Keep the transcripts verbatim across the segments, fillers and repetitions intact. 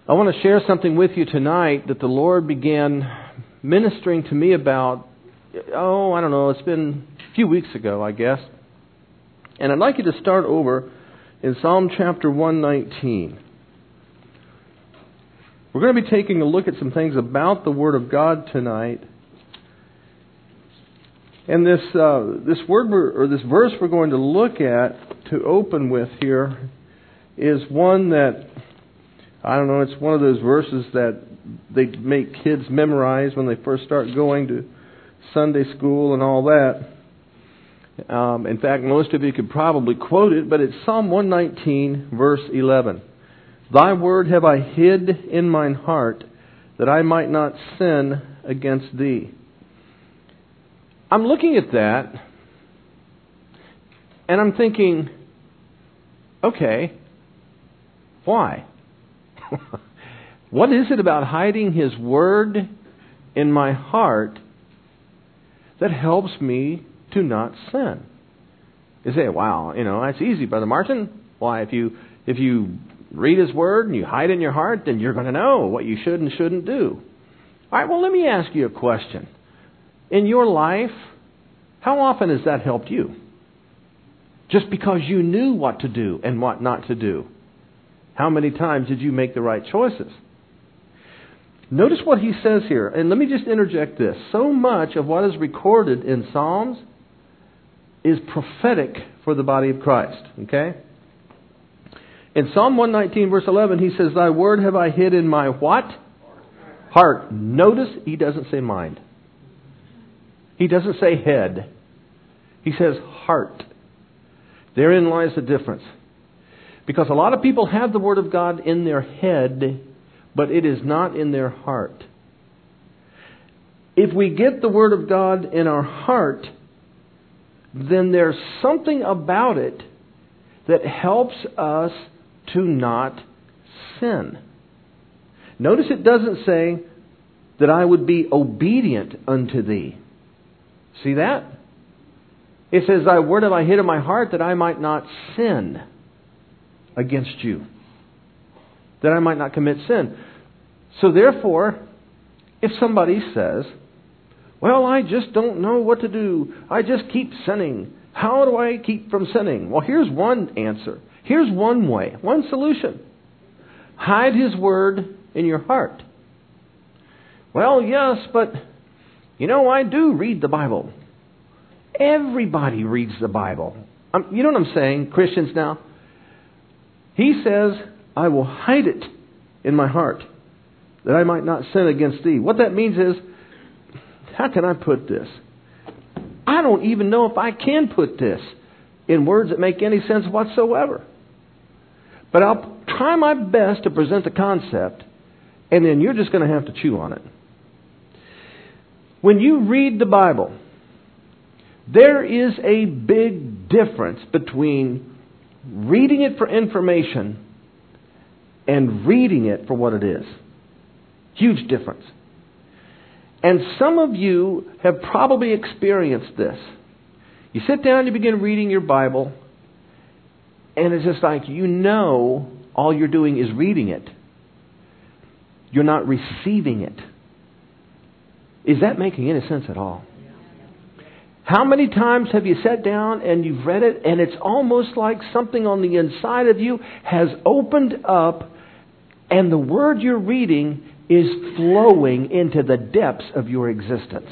I want to share something with you tonight that the Lord began ministering to me about, oh, I don't know, it's been a few weeks ago, I guess. And I'd like you to start over in Psalm chapter one nineteen. We're going to be taking a look at some things about the Word of God tonight. And this uh, this word we're, or this verse we're going to look at to open with here is one that, I don't know, it's one of those verses that they make kids memorize when they first start going to Sunday school and all that. Um, in fact, most of you could probably quote it, but it's Psalm one nineteen, verse eleven. Thy word have I hid in mine heart, that I might not sin against thee. I'm looking at that, and I'm thinking, okay, why? What is it about hiding His Word in my heart that helps me to not sin? You say, wow, you know, that's easy, Brother Martin. Why, if you if you read His Word and you hide it in your heart, then you're going to know what you should and shouldn't do. All right, well, let me ask you a question. In your life, how often has that helped you? Just because you knew what to do and what not to do. How many times did you make the right choices? Notice what he says here, and let me just interject this. So much of what is recorded in Psalms is prophetic for the body of Christ. Okay? In Psalm one nineteen, verse eleven, he says, Thy word have I hid in my what? Heart. Notice he doesn't say mind. He doesn't say head. He says heart. Therein lies the difference. Because a lot of people have the Word of God in their head, but it is not in their heart. If we get the Word of God in our heart, then there's something about it that helps us to not sin. Notice it doesn't say that I would be obedient unto thee. See that? It says, Thy word have I hid in my heart that I might not sin against you. That I might not commit sin. So therefore, if somebody says, well, I just don't know what to do. I just keep sinning. How do I keep from sinning? Well, here's one answer. Here's one way, one solution. Hide His Word in your heart. Well, yes, but, you know, I do read the Bible. Everybody reads the Bible. Um, you know what I'm saying, Christians now? He says, I will hide it in my heart, that I might not sin against thee. What that means is, how can I put this? I don't even know if I can put this in words that make any sense whatsoever. But I'll try my best to present the concept, and then you're just going to have to chew on it. When you read the Bible, there is a big difference between reading it for information and reading it for what it is. Huge difference. And some of you have probably experienced this. You sit down and you begin reading your Bible, and it's just like, you know, all you're doing is reading it. You're not receiving it. Is that making any sense at all? How many times have you sat down and you've read it, and it's almost like something on the inside of you has opened up, and the word you're reading is flowing into the depths of your existence?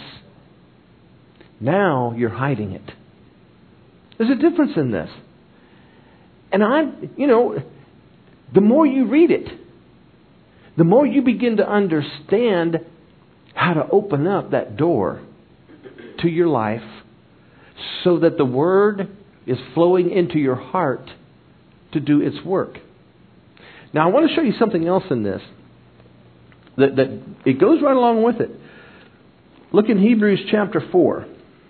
Now you're hiding it. There's a difference in this. And I, you know, the more you read it, the more you begin to understand how to open up that door to your life so that the Word is flowing into your heart to do its work. Now I want to show you something else in this. That, that it goes right along with it. Look in Hebrews chapter four.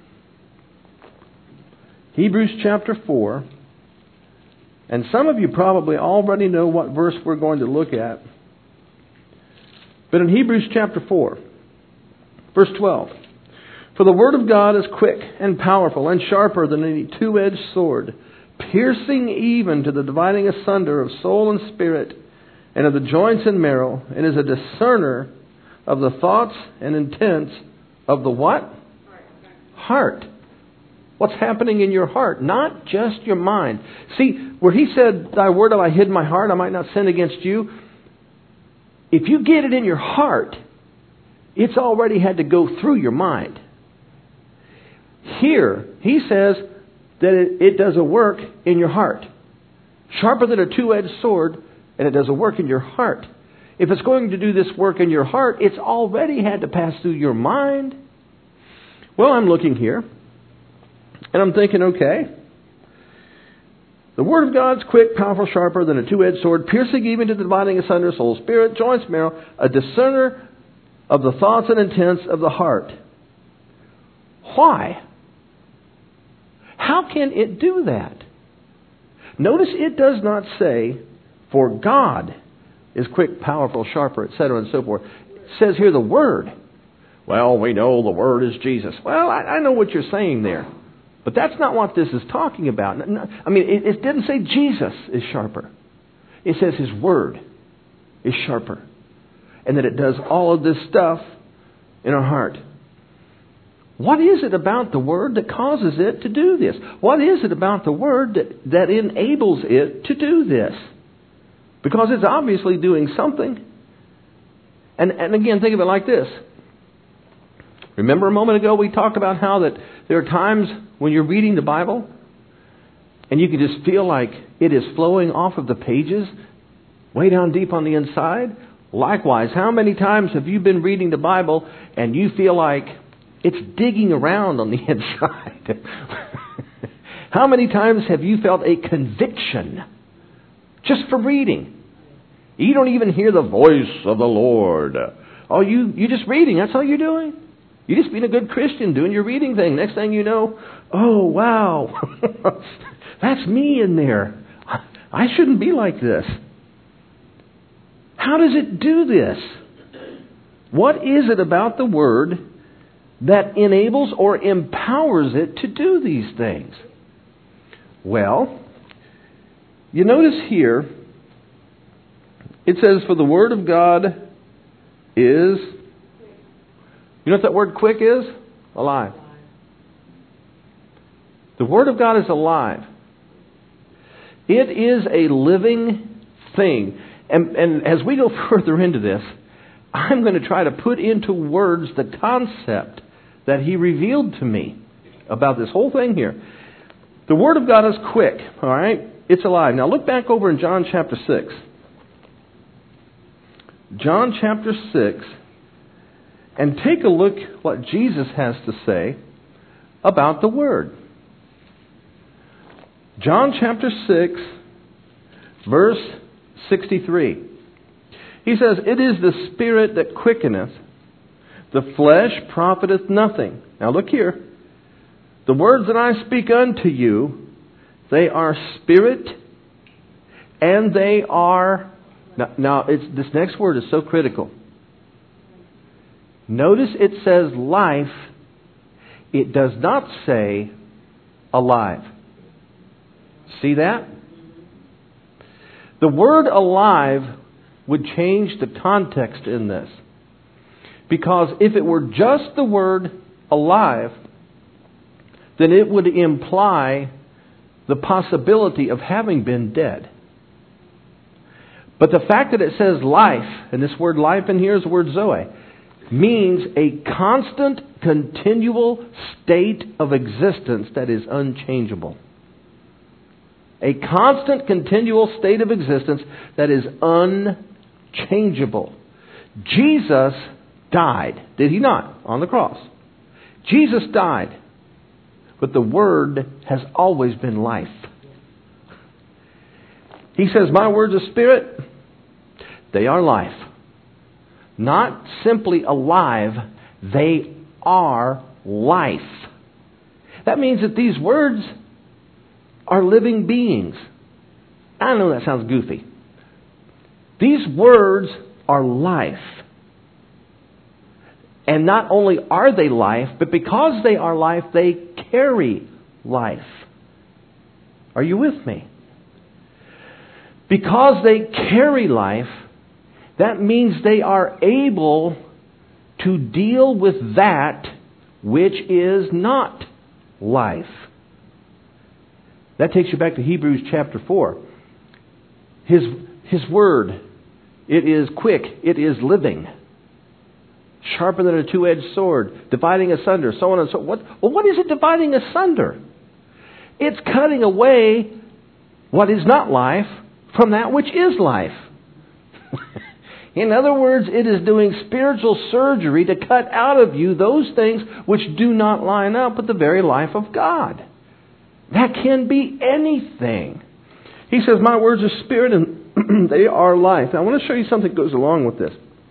Hebrews chapter four. And some of you probably already know what verse we're going to look at. But in Hebrews chapter four, verse twelve. For the word of God is quick and powerful and sharper than any two-edged sword, piercing even to the dividing asunder of soul and spirit, and of the joints and marrow, and is a discerner of the thoughts and intents of the what? Heart. What's happening in your heart, not just your mind. See, where he said, thy word have I hid in my heart, I might not sin against you. If you get it in your heart, it's already had to go through your mind. Here, he says that it, it does a work in your heart. Sharper than a two-edged sword, and it does a work in your heart. If it's going to do this work in your heart, it's already had to pass through your mind. Well, I'm looking here, and I'm thinking, okay, the Word of God's quick, powerful, sharper than a two-edged sword, piercing even to the dividing asunder soul, spirit, joints, marrow, a discerner of the thoughts and intents of the heart. Why? How can it do that? Notice it does not say, for God is quick, powerful, sharper, et cetera, and so forth. It says here the Word. Well, we know the Word is Jesus. Well, I, I know what you're saying there. But that's not what this is talking about. I mean, it, it didn't say Jesus is sharper. It says His Word is sharper. And that it does all of this stuff in our heart. What is it about the Word that causes it to do this? What is it about the Word that, that enables it to do this? Because it's obviously doing something. And, and again, think of it like this. Remember a moment ago we talked about how that there are times when you're reading the Bible and you can just feel like it is flowing off of the pages way down deep on the inside. Likewise, how many times have you been reading the Bible and you feel like it's digging around on the inside? How many times have you felt a conviction just from reading? You don't even hear the voice of the Lord. Oh, you, you're just reading. That's all you're doing. You're just being a good Christian, doing your reading thing. Next thing you know, oh, wow, that's me in there. I shouldn't be like this. How does it do this? What is it about the Word that enables or empowers it to do these things? Well, you notice here, it says, for the Word of God is... You know what that word quick is? Alive. The Word of God is alive. It is a living thing. And, and as we go further into this, I'm going to try to put into words the concept that He revealed to me about this whole thing here. The Word of God is quick, all right? It's alive. Now look back over in John chapter six. John chapter six. And take a look what Jesus has to say about the Word. John chapter six, verse sixty-three. He says, it is the Spirit that quickeneth, the flesh profiteth nothing. Now look here. The words that I speak unto you, they are spirit and they are... Now, now it's, this next word is so critical. Notice it says life. It does not say alive. See that? The word alive would change the context in this. Because if it were just the word alive, then it would imply the possibility of having been dead. But the fact that it says life, and this word life in here is the word zoe, means a constant, continual state of existence that is unchangeable. A constant, continual state of existence that is unchangeable. Jesus died, did He not, on the cross? Jesus died, but the Word has always been life. He says, my words are spirit, they are life. Not simply alive, they are life. That means that these words are living beings. I know that sounds goofy. These words are life. And not only are they life, but because they are life, they carry life. Are you with me? Because they carry life, That means they are able to deal with that which is not life. That takes you back to Hebrews chapter four. His, his word, it is quick, it is living, sharper than a two-edged sword, dividing asunder, so on and so on. What, well, what is it dividing asunder? It's cutting away what is not life from that which is life. In other words, it is doing spiritual surgery to cut out of you those things which do not line up with the very life of God. That can be anything. He says, my words are spirit and they are life. Now, I want to show you something that goes along with this.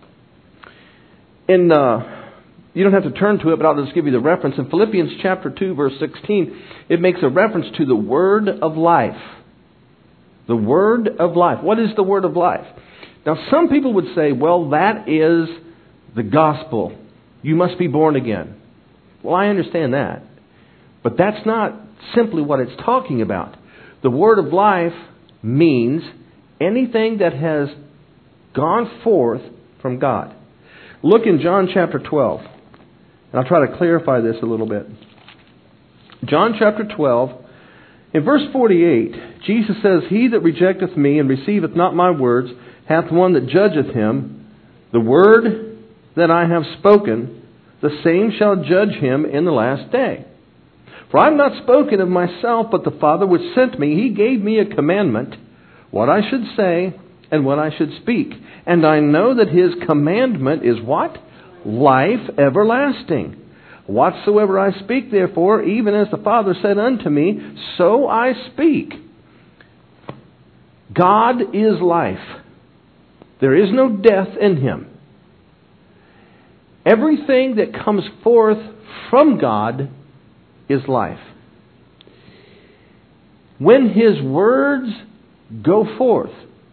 In, uh, you don't have to turn to it, but I'll just give you the reference. In Philippians chapter two, verse sixteen, it makes a reference to the word of life. The word of life. What is the word of life? Now, some people would say, well, that is the gospel. You must be born again. Well, I understand that. But that's not simply what it's talking about. The word of life means anything that has gone forth from God. Look in John chapter twelve. And I'll try to clarify this a little bit. John chapter twelve, in verse forty-eight, Jesus says, he that rejecteth me and receiveth not my words hath one that judgeth him. The word that I have spoken, the same shall judge him in the last day. For I have not spoken of myself, but the Father which sent me, he gave me a commandment, what I should say and what I should speak. And I know that his commandment is what? Life everlasting. Whatsoever I speak, therefore, even as the Father said unto me, so I speak. God is life. There is no death in him. Everything that comes forth from God is life. When his words go forth,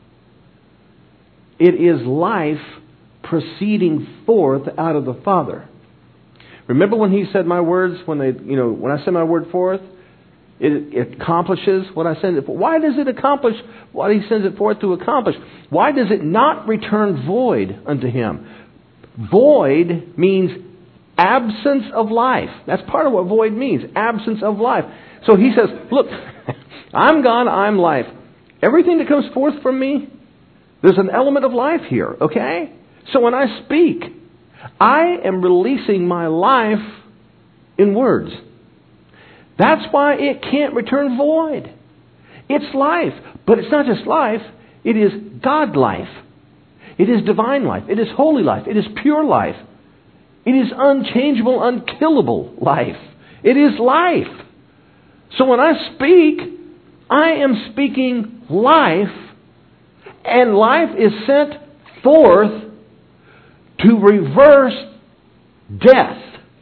it is life proceeding forth out of the Father. Remember when he said, my words, when they, you know, when I send my word forth, it, it accomplishes what I send it for. Why does it accomplish what he sends it forth to accomplish? Why does it not return void unto him? Void means absence of life. That's part of what void means, absence of life. So he says, look, I'm God, I'm life. Everything that comes forth from me, there's an element of life here, okay? So when I speak, I am releasing my life in words. That's why it can't return void. It's life. But it's not just life. It is God life. It is divine life. It is holy life. It is pure life. It is unchangeable, unkillable life. It is life. So when I speak, I am speaking life. And life is sent forth to reverse death.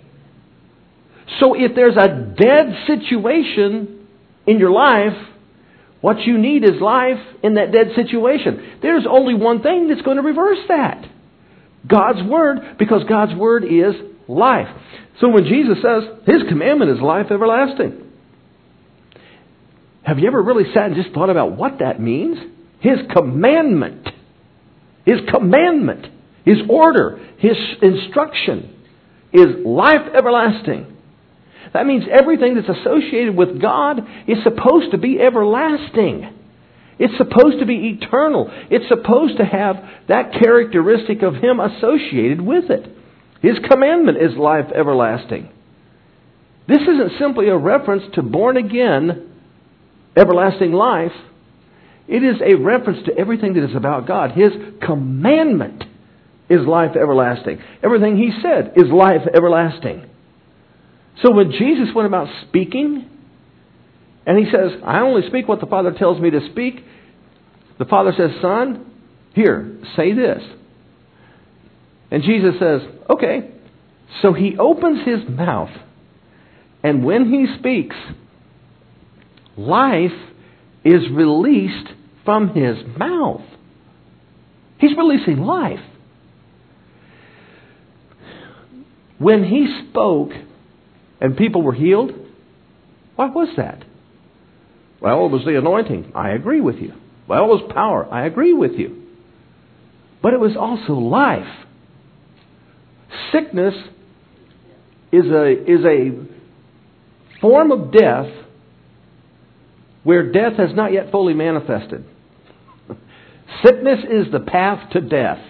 So if there's a dead situation in your life, what you need is life in that dead situation. There's only one thing that's going to reverse that. God's Word, because God's Word is life. So when Jesus says, his commandment is life everlasting. Have you ever really sat and just thought about what that means? His commandment. His commandment. His order. His instruction is life everlasting. That means everything that's associated with God is supposed to be everlasting. It's supposed to be eternal. It's supposed to have that characteristic of Him associated with it. His commandment is life everlasting. This isn't simply a reference to born again, everlasting life. It is a reference to everything that is about God. His commandment is life everlasting. Everything He said is life everlasting. So when Jesus went about speaking, and He says, I only speak what the Father tells me to speak, the Father says, Son, here, say this. And Jesus says, okay. So He opens His mouth, and when He speaks, life is released from His mouth. He's releasing life. When He spoke and people were healed, what was that? Well, it was the anointing. I agree with you. Well, it was power. I agree with you. but it was also life. Sickness is a, is a form of death where death has not yet fully manifested. Sickness is the path to death.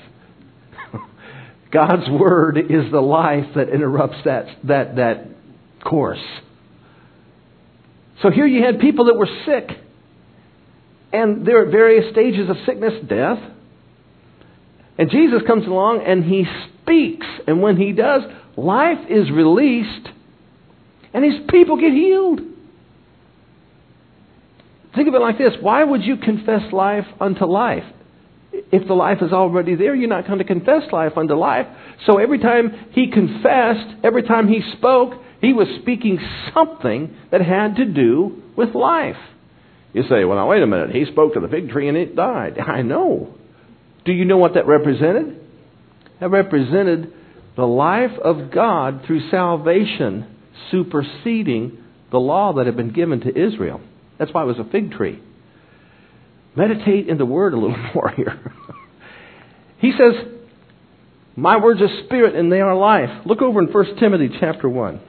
God's Word is the life that interrupts that, that, that course. So here you had people that were sick, and they're at various stages of sickness, death. And Jesus comes along and He speaks. And when He does, life is released, and His people get healed. Think of it like this. Why would you confess life unto life? If the life is already there, you're not going to confess life unto life. So every time He confessed, every time He spoke, He was speaking something that had to do with life. You say, well, now wait a minute. He spoke to the fig tree and it died. I know. Do you know what that represented? That represented the life of God through salvation superseding the law that had been given to Israel. That's why it was a fig tree. Meditate in the Word a little more here. He says, my words are spirit and they are life. Look over in First Timothy chapter one.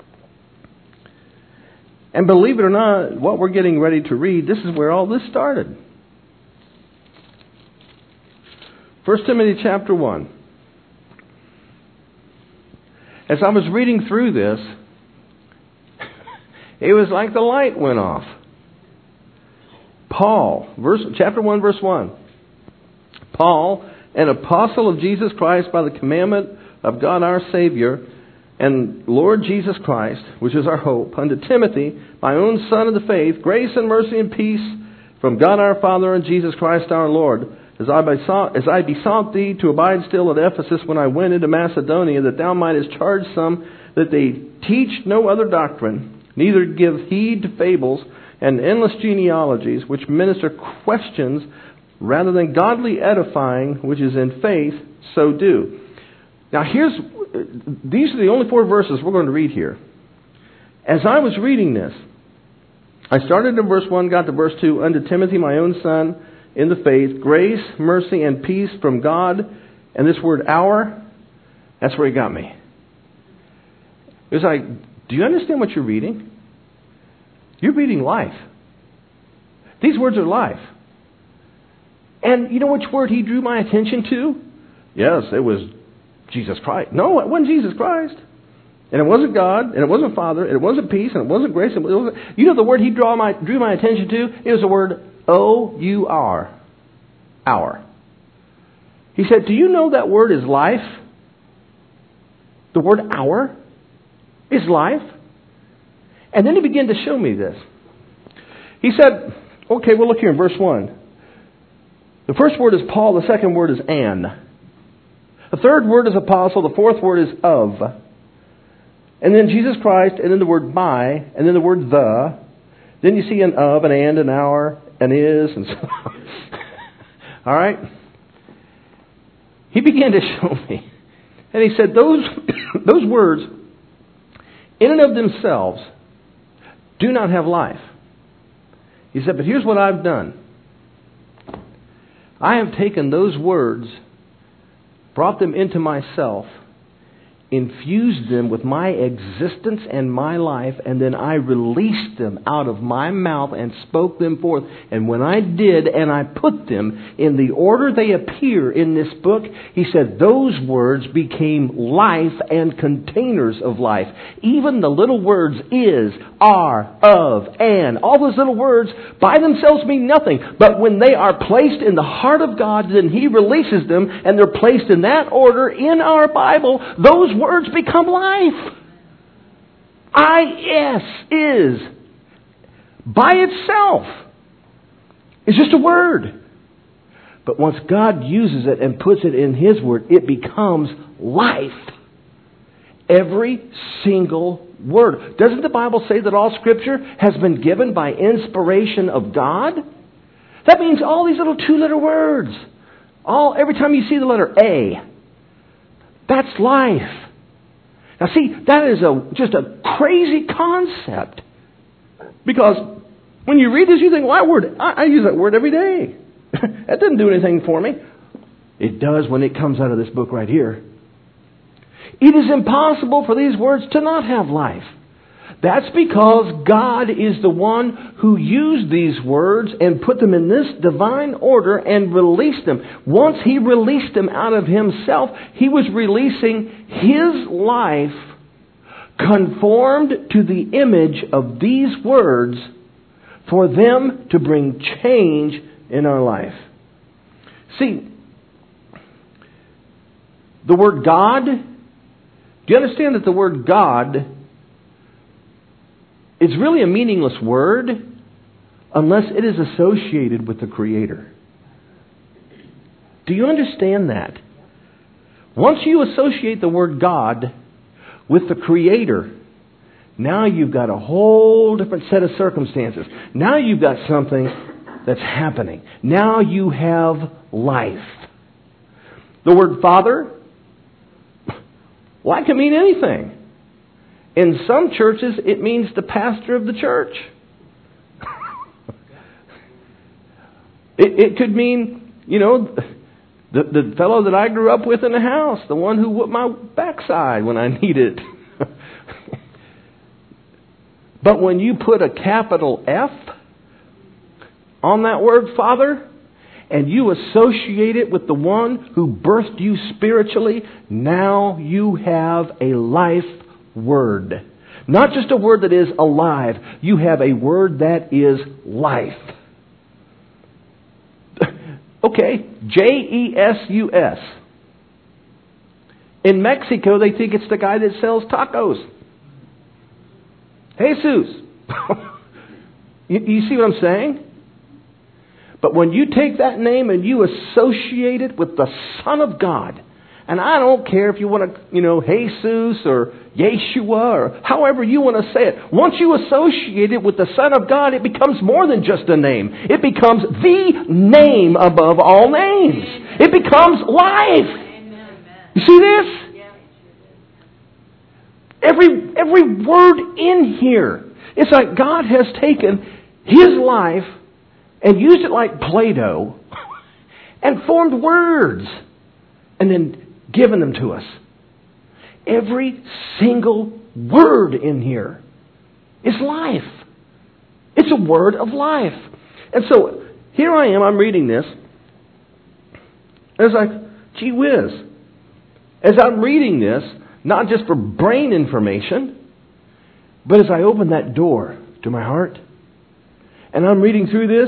And believe it or not, what we're getting ready to read, this is where all this started. First Timothy chapter one. As I was reading through this, it was like the light went off. Paul, verse, chapter one, verse one. Paul, an apostle of Jesus Christ by the commandment of God our Savior and Lord Jesus Christ, which is our hope, unto Timothy, my own son of the faith, grace and mercy and peace from God our Father and Jesus Christ our Lord, as I besought, as I besought thee to abide still at Ephesus when I went into Macedonia, that thou mightest charge some that they teach no other doctrine, neither give heed to fables and endless genealogies, which minister questions rather than godly edifying, which is in faith, so do. Now here's, these are the only four verses we're going to read here. As I was reading this, I started in verse one, got to verse two, unto Timothy, my own son, in the faith, grace, mercy, and peace from God. And this word our, that's where he got me. It was like, do you understand what you're reading? You're reading life. These words are life. And you know which word he drew my attention to? Yes, it was Jesus Christ. No, it wasn't Jesus Christ. And it wasn't God, and it wasn't Father, and it wasn't peace, and it wasn't grace. And it wasn't, you know the word he draw my, drew my attention to? It was the word O U R. Our. He said, do you know that word is life? The word our is life. And then he began to show me this. He said, okay, well look here in verse one. The first word is Paul, the second word is an. The third word is apostle, the fourth word is of. And then Jesus Christ, and then the word by, and then the word the. Then you see an of, an and, an our, an is, and so on. All right? He began to show me. And he said, those, those words, in and of themselves, do not have life. He said, but here's what I've done. I have taken those words, brought them into myself, infused them with my existence and my life, and then I released them out of my mouth and spoke them forth. And when I did, and I put them in the order they appear in this book, he said those words became life and containers of life. Even the little words is, are, of, and, all those little words by themselves mean nothing. But when they are placed in the heart of God, then He releases them, and they're placed in that order in our Bible. Those words become life. I S is, by itself, is just a word. But once God uses it and puts it in His Word, it becomes life. Every single word. Doesn't the Bible say that all Scripture has been given by inspiration of God? That means all these little two-letter words. All every time you see the letter A, that's life. Now see, that is a just a crazy concept. Because when you read this, you think, well, that word, I, I use that word every day. That doesn't do anything for me. It does when it comes out of this book right here. It is impossible for these words to not have life. That's because God is the one who used these words and put them in this divine order and released them. Once He released them out of Himself, He was releasing His life conformed to the image of these words for them to bring change in our life. See, the word God, do you understand that the word God is really a meaningless word unless it is associated with the Creator? Do you understand that? Once you associate the word God with the Creator, now you've got a whole different set of circumstances. Now you've got something that's happening. Now you have life. The word Father, well, that can mean anything. In some churches, it means the pastor of the church. it, it could mean, you know, the, the fellow that I grew up with in the house, the one who whooped my backside when I needed it. But when you put a capital F on that word Father, and you associate it with the one who birthed you spiritually, now you have a life word. Not just a word that is alive. You have a word that is life. Okay, J E S U S. In Mexico, they think it's the guy that sells tacos. Jesus. you, you see what I'm saying? But when you take that name and you associate it with the Son of God, and I don't care if you want to, you know, Jesus or Yeshua or however you want to say it. Once you associate it with the Son of God, it becomes more than just a name. It becomes the name above all names. It becomes life. You see this? Every, every word in here. It's like God has taken His life and used it like Play-Doh and formed words and then given them to us. Every single word in here is life. It's a word of life. And so here I am, I'm reading this. And it's like, gee whiz. As I'm reading this, not just for brain information, but as I open that door to my heart, and I'm reading through this,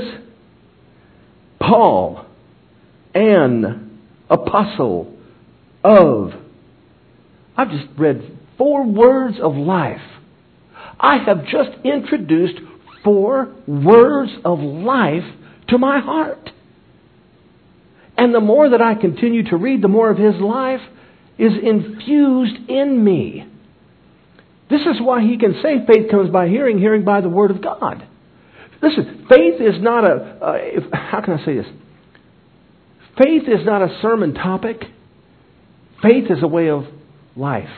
Paul, an apostle of, I've just read four words of life. I have just introduced four words of life to my heart. And the more that I continue to read, the more of His life is infused in me. This is why he can say faith comes by hearing, hearing by the Word of God. Listen, faith is not a, uh, if, how can I say this? Faith is not a sermon topic. Faith is a way of life.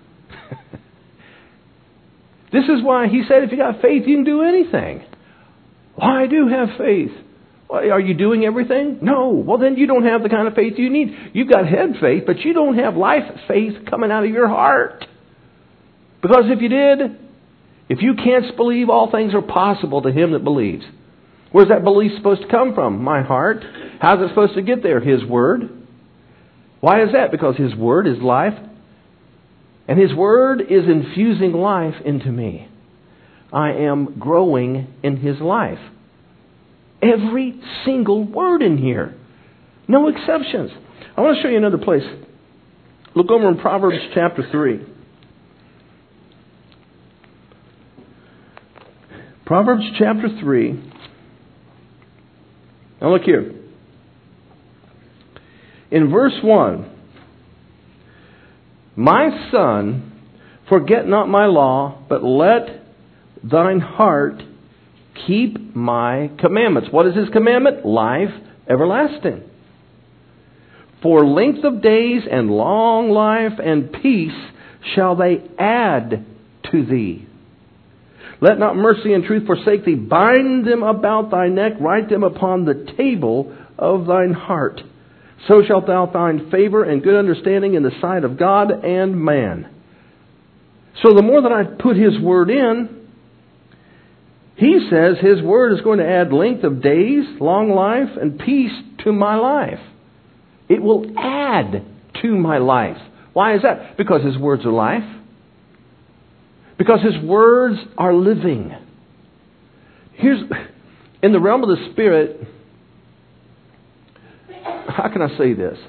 This is why he said if you got faith, you can do anything. Well, I do have faith. Well, are you doing everything? No. Well, then you don't have the kind of faith you need. You've got head faith, but you don't have life faith coming out of your heart. Because if you did, if you can't believe, all things are possible to him that believes. Where's that belief supposed to come from? My heart. How's it supposed to get there? His Word. Why is that? Because His Word is life. And His Word is infusing life into me. I am growing in His life. Every single word in here. No exceptions. I want to show you another place. Look over in Proverbs chapter three. Proverbs chapter three. Now look here. In verse one. My son, forget not my law, but let thine heart keep my commandments. What is His commandment? Life everlasting. For length of days and long life and peace shall they add to thee. Let not mercy and truth forsake thee. Bind them about thy neck. Write them upon the table of thine heart. So shalt thou find favor and good understanding in the sight of God and man. So the more that I put His Word in, He says His Word is going to add length of days, long life, and peace to my life. It will add to my life. Why is that? Because His words are life. Because His words are living. Here's, in the realm of the Spirit, how can I say this?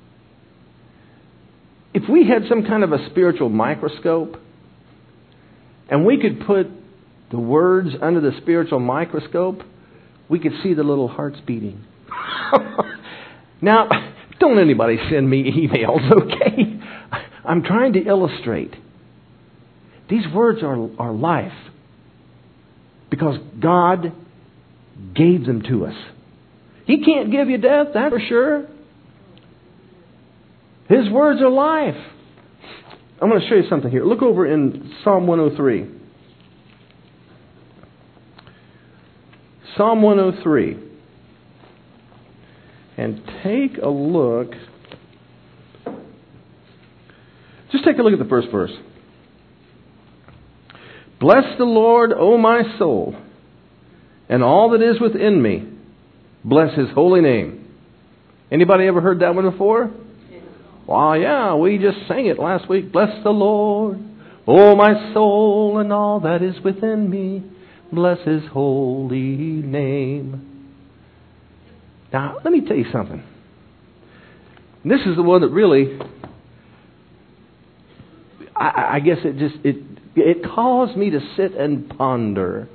If we had some kind of a spiritual microscope, and we could put the words under the spiritual microscope, we could see the little hearts beating. Now, don't anybody send me emails, okay? I'm trying to illustrate. These words are, are life because God gave them to us. He can't give you death, that's for sure. His words are life. I'm going to show you something here. Look over in Psalm one oh three. Psalm one oh three. And take a look. Just take a look at the first verse. Bless the Lord, O my soul, and all that is within me. Bless His holy name. Anybody ever heard that one before? Well, yeah, we just sang it last week. Bless the Lord, O my soul, and all that is within me. Bless His holy name. Now, let me tell you something. This is the one that really, I, I guess it just, it, it caused me to sit and ponder.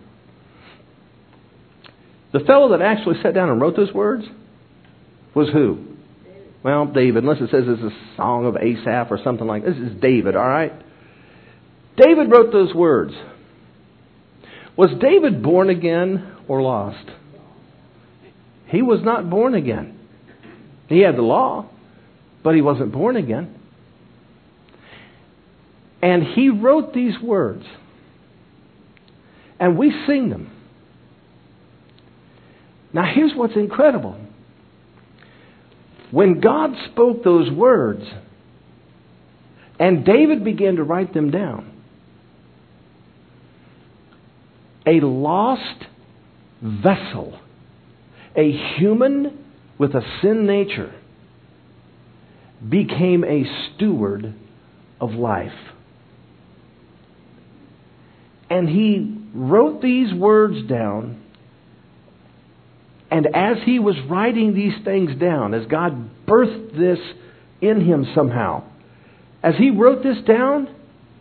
The fellow that actually sat down and wrote those words was who? Well, David, unless it says it's a song of Asaph or something like this. This is David, all right? David wrote those words. Was David born again or lost? He was not born again. He had the law, but he wasn't born again. And he wrote these words. And we sing them. Now here's what's incredible. When God spoke those words, and David began to write them down, a lost vessel, a human with a sin nature, became a steward of life. And he wrote these words down. And as he was writing these things down, as God birthed this in him somehow, as he wrote this down,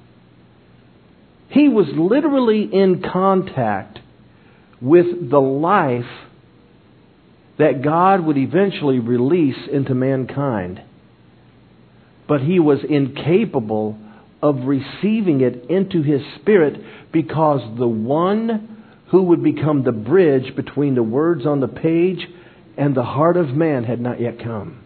he was literally in contact with the life that God would eventually release into mankind. But he was incapable of receiving it into his spirit because the one who would become the bridge between the words on the page and the heart of man had not yet come.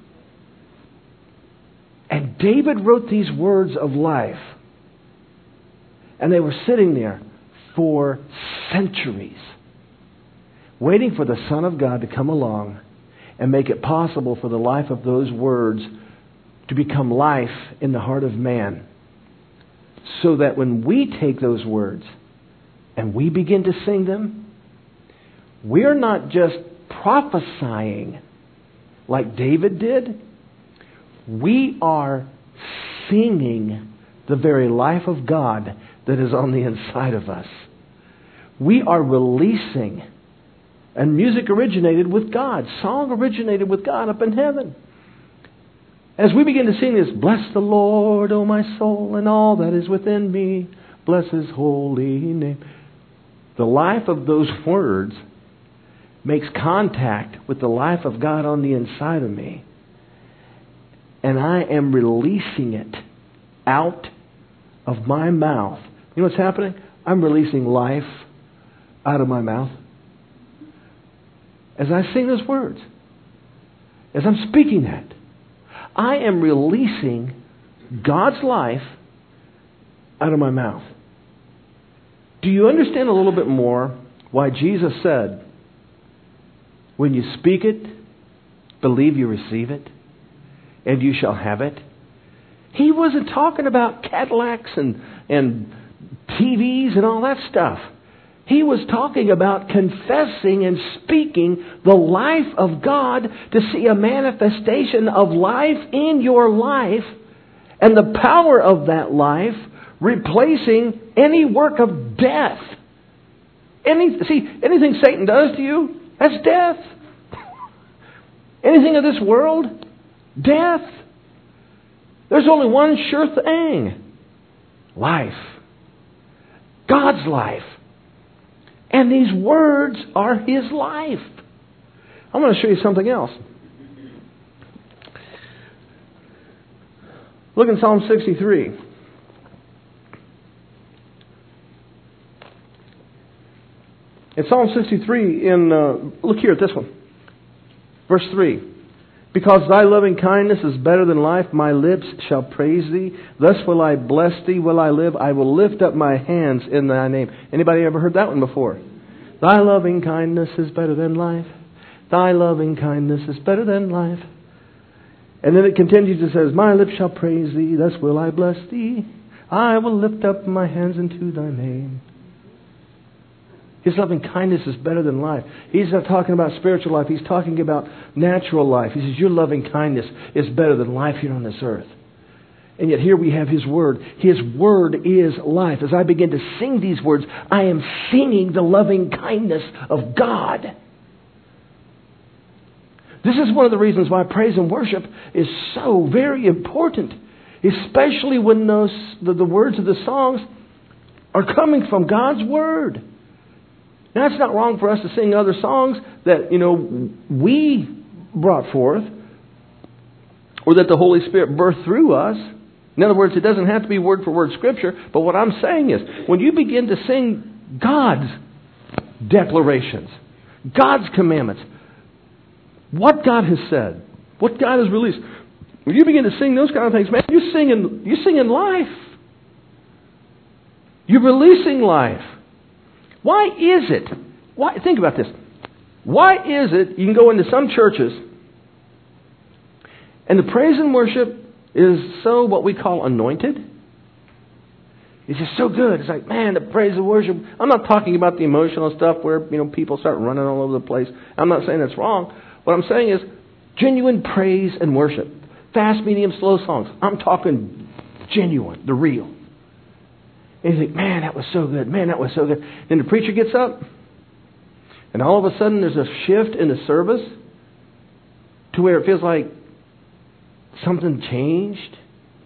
And David wrote these words of life. And they were sitting there for centuries, waiting for the Son of God to come along and make it possible for the life of those words to become life in the heart of man. So that when we take those words and we begin to sing them, we're not just prophesying like David did. We are singing the very life of God that is on the inside of us. We are releasing, and music originated with God. Song originated with God up in heaven. As we begin to sing this, bless the Lord, O my soul, and all that is within me. Bless His holy name. The life of those words makes contact with the life of God on the inside of me. And I am releasing it out of my mouth. You know what's happening? I'm releasing life out of my mouth. As I sing those words, as I'm speaking that, I am releasing God's life out of my mouth. Do you understand a little bit more why Jesus said, when you speak it, believe you receive it? and you shall have it. He wasn't talking about Cadillacs and, and T Vs and all that stuff. He was talking about confessing and speaking the life of God to see a manifestation of life in your life and the power of that life replacing any work of death. Any, see, anything Satan does to you, that's death. Anything of this world, death. There's only one sure thing. Life. God's life. And these words are His life. I'm going to show you something else. Look in Psalm sixty-three. In Psalm sixty-three, in uh, look here at this one. Verse three. Because thy loving kindness is better than life, my lips shall praise thee. Thus will I bless thee, will I live. I will lift up my hands in thy name. Anybody ever heard that one before? Thy loving kindness is better than life. Thy loving kindness is better than life. And then it continues and says, my lips shall praise thee. Thus will I bless thee. I will lift up my hands into thy name. His loving kindness is better than life. He's not talking about spiritual life. He's talking about natural life. He says, your loving kindness is better than life here on this earth. And yet here we have His Word. His Word is life. As I begin to sing these words, I am singing the loving kindness of God. This is one of the reasons why praise and worship is so very important. Especially when those the, the words of the songs are coming from God's Word. Now, it's not wrong for us to sing other songs that, you know, we brought forth or that the Holy Spirit birthed through us. In other words, it doesn't have to be word for word Scripture. But what I'm saying is, when you begin to sing God's declarations, God's commandments, what God has said, what God has released, when you begin to sing those kind of things, man, you're singing, you're singing life. You're releasing life. Why is it? Why? Think about this. Why is it you can go into some churches and the praise and worship is so what we call anointed? It's just so good. It's like, man, the praise and worship. I'm not talking about the emotional stuff where, you know, people start running all over the place. I'm not saying that's wrong. What I'm saying is genuine praise and worship. Fast, medium, slow songs. I'm talking genuine, the real. And you think, man, that was so good. Man, that was so good. Then the preacher gets up, and all of a sudden there's a shift in the service to where it feels like something changed.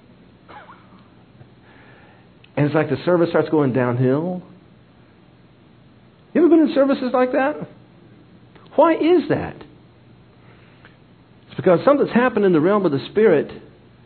And it's like the service starts going downhill. You ever been in services like that? Why is that? It's because something's happened in the realm of the Spirit.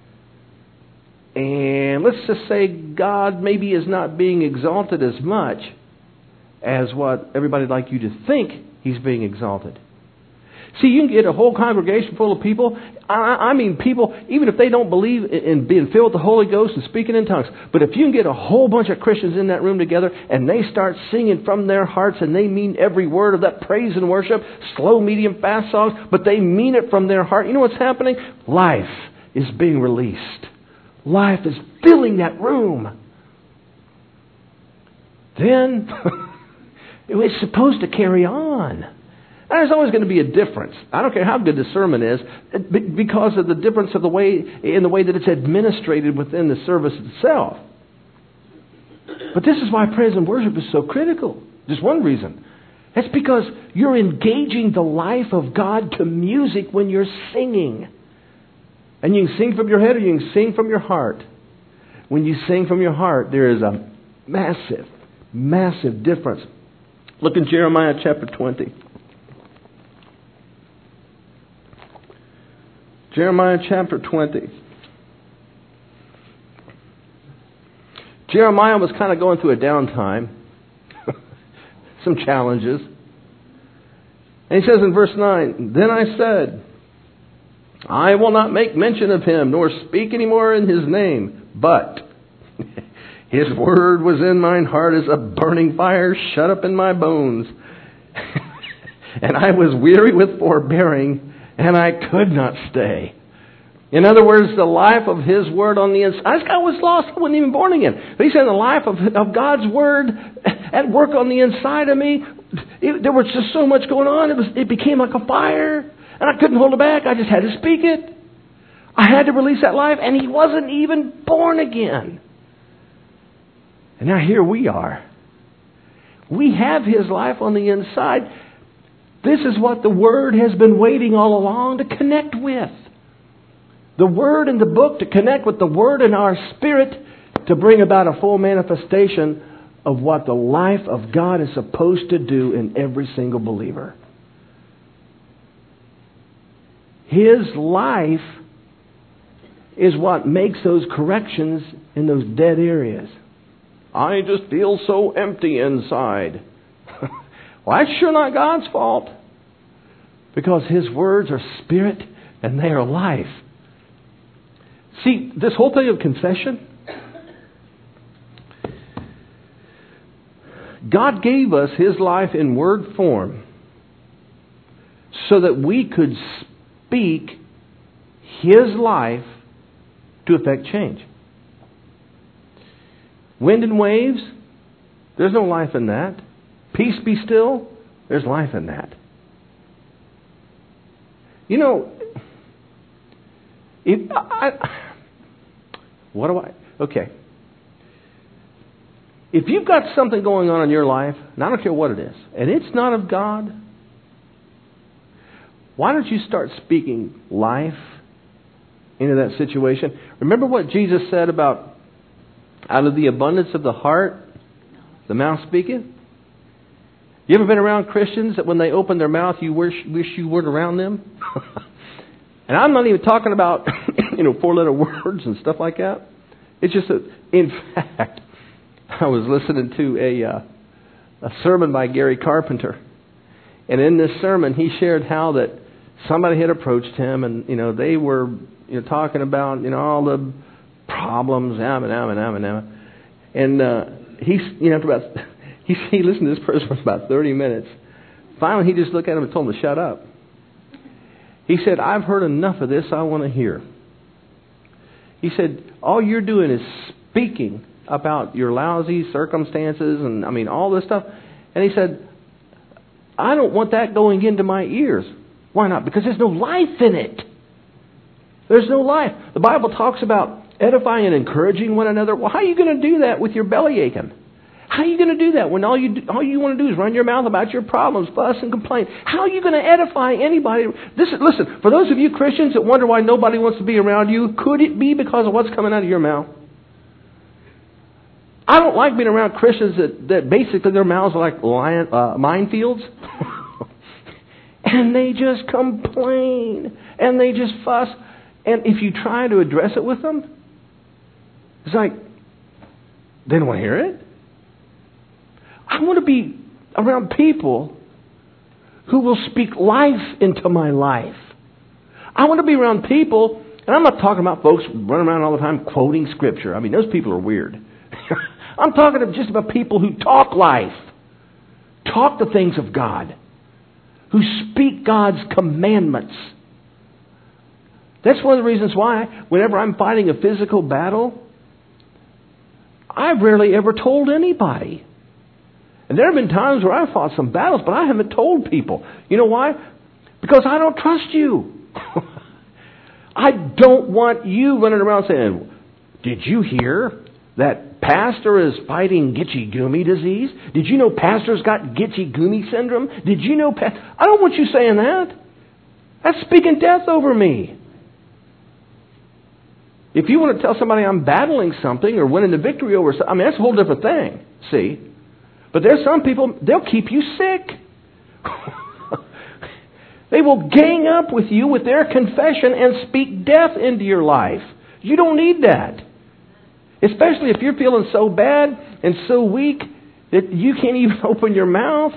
And let's just say God maybe is not being exalted as much as what everybody would like you to think He's being exalted. See, you can get a whole congregation full of people. I, I mean people, even if they don't believe in being filled with the Holy Ghost and speaking in tongues. But if you can get a whole bunch of Christians in that room together and they start singing from their hearts and they mean every word of that praise and worship, slow, medium, fast songs, but they mean it from their heart. You know what's happening? Life is being released. Life is filling that room. Then it's supposed to carry on. And there's always going to be a difference. I don't care how good the sermon is, because of the difference of the way in the way that it's administrated within the service itself. But this is why praise and worship is so critical. Just one reason. That's because you're engaging the life of God to music when you're singing. And you can sing from your head or you can sing from your heart. When you sing from your heart, there is a massive, massive difference. Look in Jeremiah chapter twenty. Jeremiah chapter twenty. Jeremiah was kind of going through a downtime. Some challenges. And he says in verse nine, Then I said, I will not make mention of him, nor speak any more in his name. But his word was in mine heart as a burning fire shut up in my bones. And I was weary with forbearing, and I could not stay. In other words, the life of His Word on the inside. This guy was lost. He wasn't even born again. But he said the life of, of God's Word at work on the inside of me. It, there was just so much going on. It was. It became like a fire. And I couldn't hold it back. I just had to speak it. I had to release that life. And he wasn't even born again. And now here we are. We have His life on the inside. This is what the Word has been waiting all along to connect with. The Word in the book to connect with the Word in our spirit to bring about a full manifestation of what the life of God is supposed to do in every single believer. His life is what makes those corrections in those dead areas. I just feel so empty inside. Well, that's sure not God's fault. Because His words are spirit and they are life. See, this whole thing of confession, God gave us His life in word form so that we could speak His life to effect change. Wind and waves, there's no life in that. Peace be still, there's life in that. You know, if I, what do I, okay. If you've got something going on in your life, and I don't care what it is, and it's not of God, why don't you start speaking life into that situation? Remember what Jesus said about out of the abundance of the heart, the mouth speaketh? You ever been around Christians that when they open their mouth, you wish, wish you weren't around them? And I'm not even talking about, you know, four-letter words and stuff like that. It's just that, in fact, I was listening to a uh, a sermon by Gary Carpenter, and in this sermon, he shared how that somebody had approached him, and you know they were you know talking about you know all the problems, am and am and am and am, and uh, he's you know after about he he listened to this person for about thirty minutes. Finally, he just looked at him and told him to shut up. He said, "I've heard enough of this. I want to hear." He said, "All you're doing is speaking about your lousy circumstances and, I mean, all this stuff." And he said, "I don't want that going into my ears." Why not? Because there's no life in it. There's no life. The Bible talks about edifying and encouraging one another. Well, how are you going to do that with your belly aching? How are you going to do that when all you do, all you want to do is run your mouth about your problems, fuss and complain? How are you going to edify anybody? This is, listen, for those of you Christians that wonder why nobody wants to be around you, could it be because of what's coming out of your mouth? I don't like being around Christians that, that basically their mouths are like lion, uh, minefields. And they just complain. And they just fuss. And if you try to address it with them, it's like, they don't want to hear it. I want to be around people who will speak life into my life. I want to be around people, and I'm not talking about folks running around all the time quoting Scripture. I mean, those people are weird. I'm talking just about people who talk life, talk the things of God, who speak God's commandments. That's one of the reasons why whenever I'm fighting a physical battle, I've rarely ever told anybody. And there have been times where I've fought some battles, but I haven't told people. You know why? Because I don't trust you. I don't want you running around saying, "Did you hear that pastor is fighting Gitchy-Gumi disease? Did you know pastor's got Gitchy-Gumi syndrome? Did you know..." Pa-? I don't want you saying that. That's speaking death over me. If you want to tell somebody I'm battling something or winning the victory over something, I mean, that's a whole different thing. See? But there's some people, they'll keep you sick. They will gang up with you with their confession and speak death into your life. You don't need that. Especially if you're feeling so bad and so weak that you can't even open your mouth.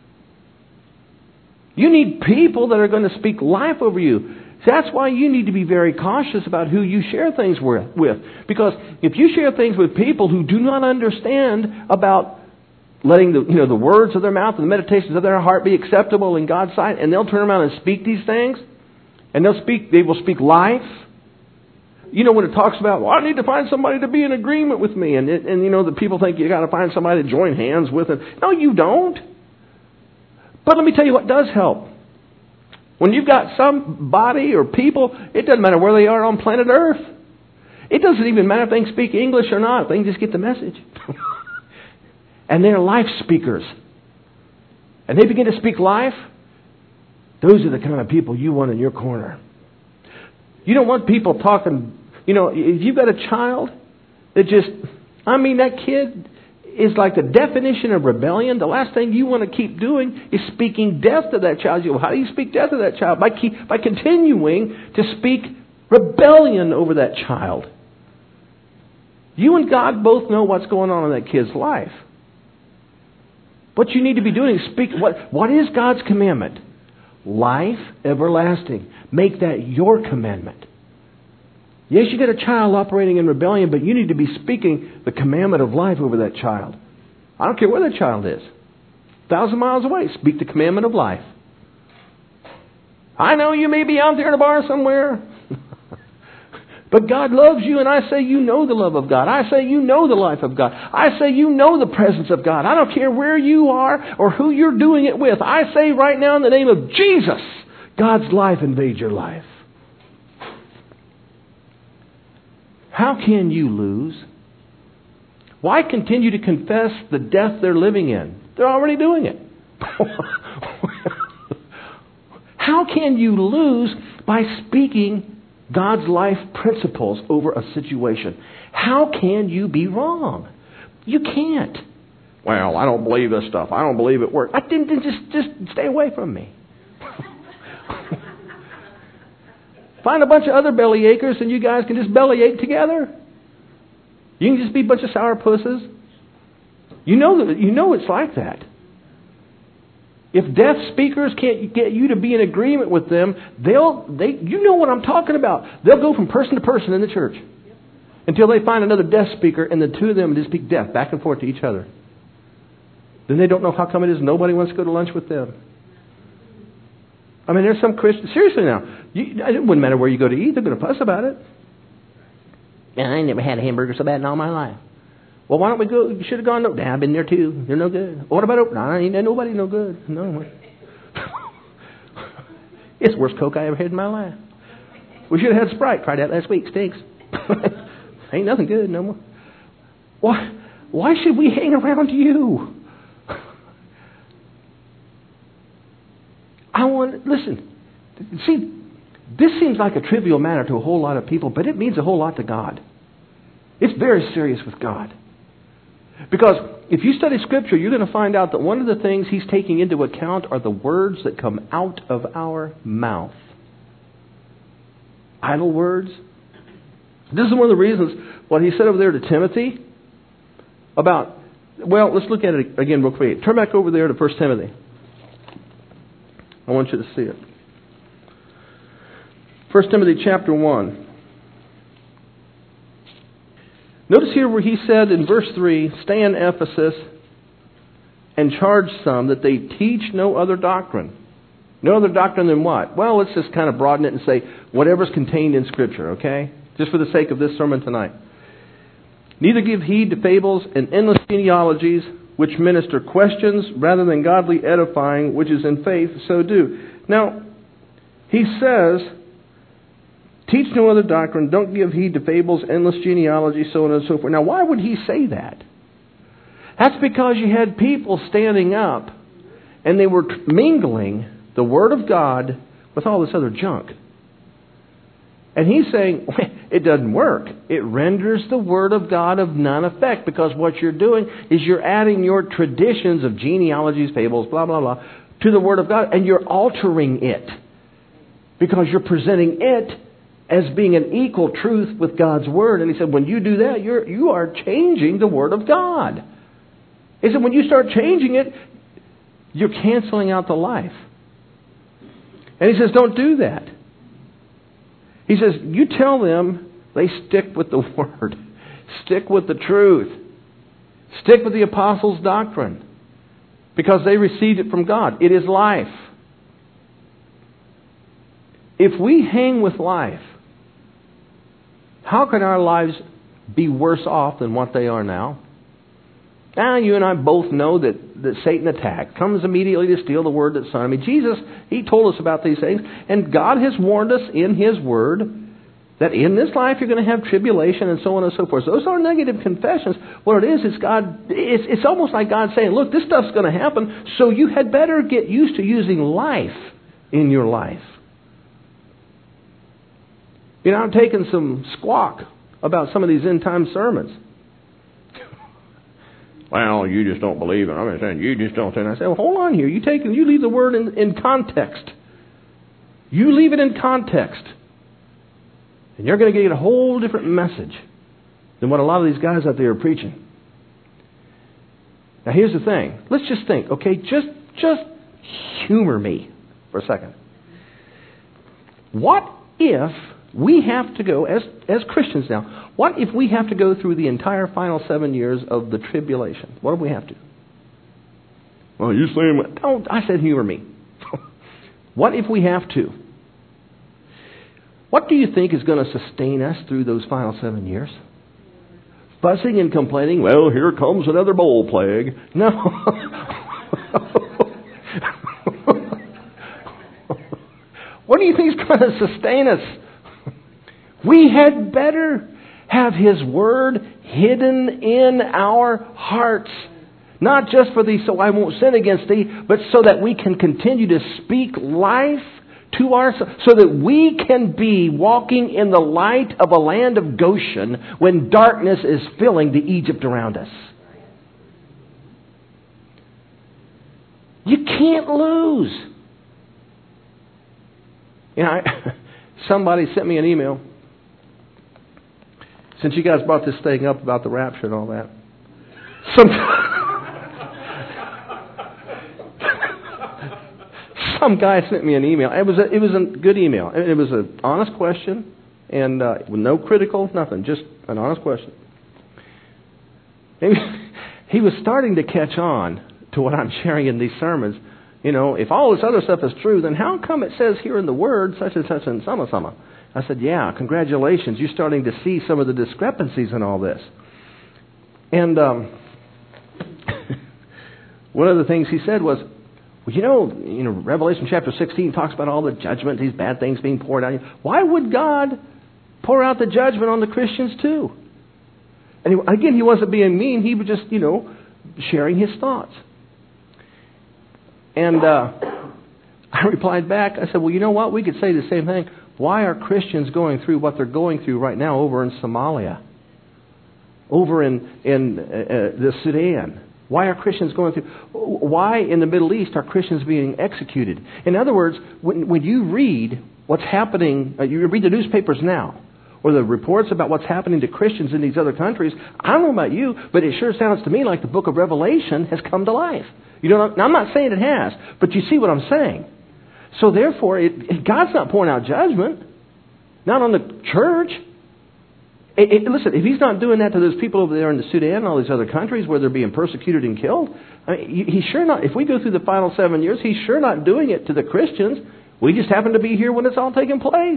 You need people that are going to speak life over you. That's why you need to be very cautious about who you share things with. Because if you share things with people who do not understand about letting the you know the words of their mouth and the meditations of their heart be acceptable in God's sight, and they'll turn around and speak these things, and they'll speak they will speak life, you know, when it talks about, well, I need to find somebody to be in agreement with me. And, it, and you know, the people think you got to find somebody to join hands with. It. No, you don't. But let me tell you what does help. When you've got somebody or people, it doesn't matter where they are on planet Earth. It doesn't even matter if they can speak English or not. They can just get the message. And they're life speakers. And they begin to speak life. Those are the kind of people you want in your corner. You don't want people talking, you know, if you've got a child that just, I mean, that kid is like the definition of rebellion. The last thing you want to keep doing is speaking death to that child. You go, how do you speak death to that child? By, keep, by continuing to speak rebellion over that child. You and God both know what's going on in that kid's life. What you need to be doing is speak, what, what is God's commandment? Life everlasting. Make that your commandment. Yes, you got a child operating in rebellion, but you need to be speaking the commandment of life over that child. I don't care where that child is. A thousand miles away, speak the commandment of life. I know you may be out there in a bar somewhere. But God loves you, and I say you know the love of God. I say you know the life of God. I say you know the presence of God. I don't care where you are or who you're doing it with. I say right now in the name of Jesus, God's life invade your life. How can you lose? Why continue to confess the death they're living in? They're already doing it. How can you lose by speaking God's life principles over a situation? How can you be wrong? You can't. Well, I don't believe this stuff. I don't believe it works. I didn't just just stay away from me. Find a bunch of other bellyachers and you guys can just bellyache together. You can just be a bunch of sourpusses. You know that you know it's like that. If deaf speakers can't get you to be in agreement with them, they'll they you know what I'm talking about. They'll go from person to person in the church until they find another deaf speaker, and the two of them just speak deaf back and forth to each other. Then they don't know how come it is nobody wants to go to lunch with them. I mean, there's some Christians. Seriously now, you, it wouldn't matter where you go to eat. They're going to fuss about it. Man, I ain't never had a hamburger so bad in all my life. Well, why don't we go? You should have gone. No, nah, I've been there too. They're no good. What about open? Nah, ain't nobody no good. No. It's the worst Coke I ever had in my life. We should have had Sprite. Tried that last week. Stinks. Ain't nothing good no more. Why? Why should we hang around you? I want listen. See, this seems like a trivial matter to a whole lot of people, but it means a whole lot to God. It's very serious with God. Because if you study Scripture, you're going to find out that one of the things He's taking into account are the words that come out of our mouth. Idle words. This is one of the reasons what He said over there to Timothy about, well, let's look at it again real quick. Turn back over there to First Timothy. I want you to see it. First Timothy chapter one. Notice here where he said in verse three, stay in Ephesus and charge some that they teach no other doctrine. No other doctrine than what? Well, let's just kind of broaden it and say whatever's contained in Scripture, okay? Just for the sake of this sermon tonight. Neither give heed to fables and endless genealogies, which minister questions rather than godly edifying, which is in faith, so do. Now, he says, teach no other doctrine, don't give heed to fables, endless genealogies, so on and so forth. Now, why would he say that? That's because you had people standing up and they were mingling the Word of God with all this other junk. And he's saying, it doesn't work. It renders the Word of God of none effect, because what you're doing is you're adding your traditions of genealogies, fables, blah, blah, blah, to the Word of God, and you're altering it. Because you're presenting it as being an equal truth with God's Word. And he said, when you do that, you're, you are changing the Word of God. He said, when you start changing it, you're canceling out the life. And he says, don't do that. He says, you tell them they stick with the Word. Stick with the truth. Stick with the apostles' doctrine. Because they received it from God. It is life. If we hang with life, How can our lives be worse off than what they are now? Now, you and I both know that, that Satan attacked, comes immediately to steal the word that's sown. I mean, Jesus, He told us about these things, and God has warned us in His Word that in this life you're going to have tribulation and so on and so forth. Those are negative confessions. What it is, is God, it's, it's almost like God saying, look, this stuff's going to happen, so you had better get used to using life in your life. You know, I'm taking some squawk about some of these end-time sermons. Well, you just don't believe it. I'm saying you just don't. And I say, well, hold on here. You take you leave the word in, in context. You leave it in context. And you're going to get a whole different message than what a lot of these guys out there are preaching. Now, here's the thing. Let's just think, okay? Just, just humor me for a second. What if we have to go, as, as Christians now, what if we have to go through the entire final seven years of the tribulation? What if we have to? Well, you say, don't, I said humor me. What if we have to? What do you think is going to sustain us through those final seven years? Fussing and complaining, well, here comes another bowl plague. No. What do you think is going to sustain us? We had better have His Word hidden in our hearts. Not just for thee, so I won't sin against thee, but so that we can continue to speak life to ourselves, so that we can be walking in the light of a land of Goshen when darkness is filling the Egypt around us. You can't lose. You know, I, somebody sent me an email. Since you guys brought this thing up about the rapture and all that. Some, some guy sent me an email. It was a, it was a good email. It was an honest question, and uh, with no critical, nothing, just an honest question. He, he was starting to catch on to what I'm sharing in these sermons. You know, if all this other stuff is true, then how come it says here in the Word such and such and sama sama? I said, yeah, congratulations. You're starting to see some of the discrepancies in all this. And um, one of the things he said was, well, you know, you know, Revelation chapter sixteen talks about all the judgment, these bad things being poured out. Why would God pour out the judgment on the Christians too? And he, again, he wasn't being mean. He was just, you know, sharing his thoughts. And uh, I replied back. I said, well, you know what? We could say the same thing. Why are Christians going through what they're going through right now over in Somalia? Over in, in uh, the Sudan? Why are Christians going through... Why in the Middle East are Christians being executed? In other words, when, when you read what's happening... Uh, you read the newspapers now, or the reports about what's happening to Christians in these other countries, I don't know about you, but it sure sounds to me like the book of Revelation has come to life. You know, now I'm not saying it has, but you see what I'm saying. So therefore, it, it, God's not pouring out judgment. Not on the church. It, it, listen, if He's not doing that to those people over there in the Sudan and all these other countries where they're being persecuted and killed, I mean, He's sure not. If we go through the final seven years, He's sure not doing it to the Christians. We just happen to be here when it's all taking place.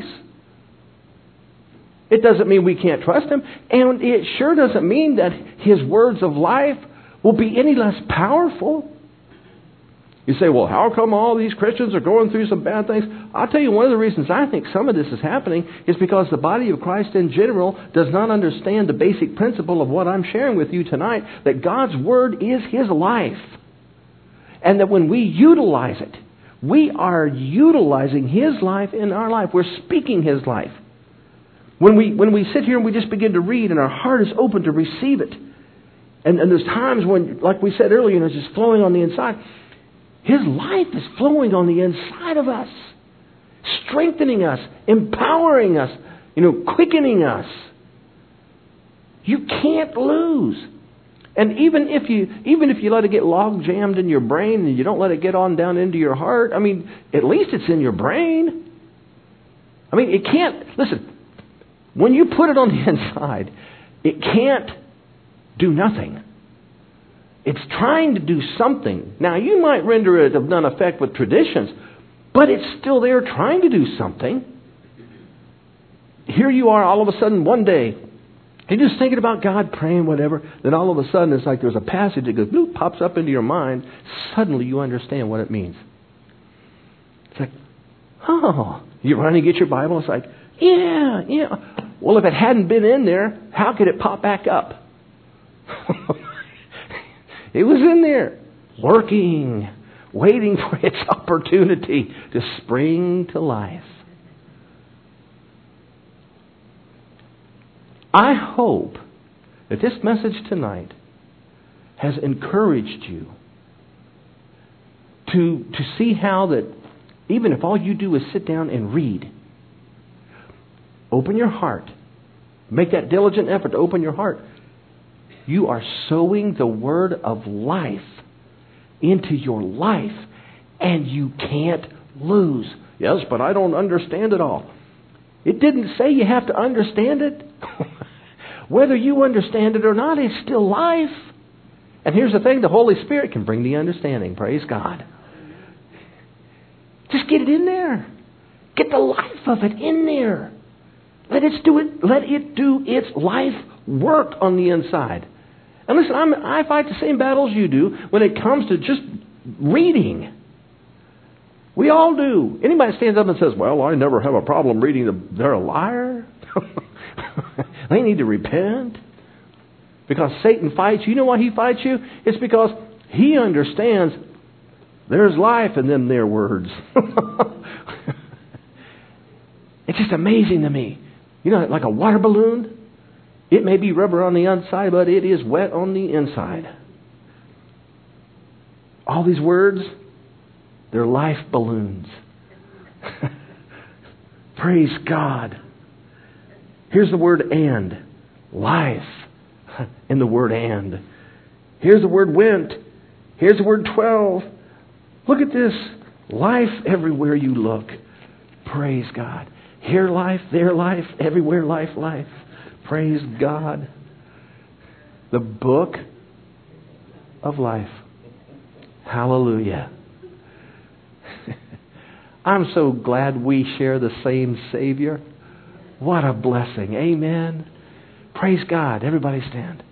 It doesn't mean we can't trust Him. And it sure doesn't mean that His words of life will be any less powerful. You say, well, how come all these Christians are going through some bad things? I'll tell you, one of the reasons I think some of this is happening is because the body of Christ in general does not understand the basic principle of what I'm sharing with you tonight, that God's Word is His life. And that when we utilize it, we are utilizing His life in our life. We're speaking His life. When we when we sit here and we just begin to read and our heart is open to receive it, and, and there's times when, like we said earlier, it's just flowing on the inside. His life is flowing on the inside of us, strengthening us, empowering us, you know, quickening us. You can't lose. And even if you even if you let it get log jammed in your brain and you don't let it get on down into your heart, I mean, at least it's in your brain. I mean, it can't, listen, when you put it on the inside, it can't do nothing. It's trying to do something. Now, you might render it of none effect with traditions, but it's still there trying to do something. here you are all of a sudden one day. You're just thinking about God, praying, whatever. Then all of a sudden it's like there's a passage that goes, bloop, pops up into your mind. Suddenly you understand what it means. It's like, oh. You run and get your Bible. It's like, yeah, yeah. Well, if it hadn't been in there, how could it pop back up? It was in there, working, waiting for its opportunity to spring to life. I hope that this message tonight has encouraged you to, to see how that even if all you do is sit down and read, open your heart, make that diligent effort to open your heart, you are sowing the word of life into your life, and you can't lose. Yes, but I don't understand it all. It didn't say you have to understand it. Whether you understand it or not, it's still life. And here's the thing, the Holy Spirit can bring the understanding. Praise God. Just get it in there. Get the life of it in there. Let it do it. Let it do its life work on the inside. And listen, I'm, I fight the same battles you do when it comes to just reading. We all do. Anybody stands up and says, "Well, I never have a problem reading," the, they're a liar. They need to repent. Because Satan fights you. You know why he fights you? It's because he understands there's life in them there words. It's just amazing to me. You know, like a water balloon. It may be rubber on the outside, but it is wet on the inside. All these words, they're life balloons. Praise God. Here's the word "and." Life in the word "and." Here's the word "went." Here's the word "twelve." Look at this. Life everywhere you look. Praise God. Here life, there life, everywhere life, life. Praise God. The book of life. Hallelujah. I'm so glad we share the same Savior. What a blessing. Amen. Praise God. Everybody stand.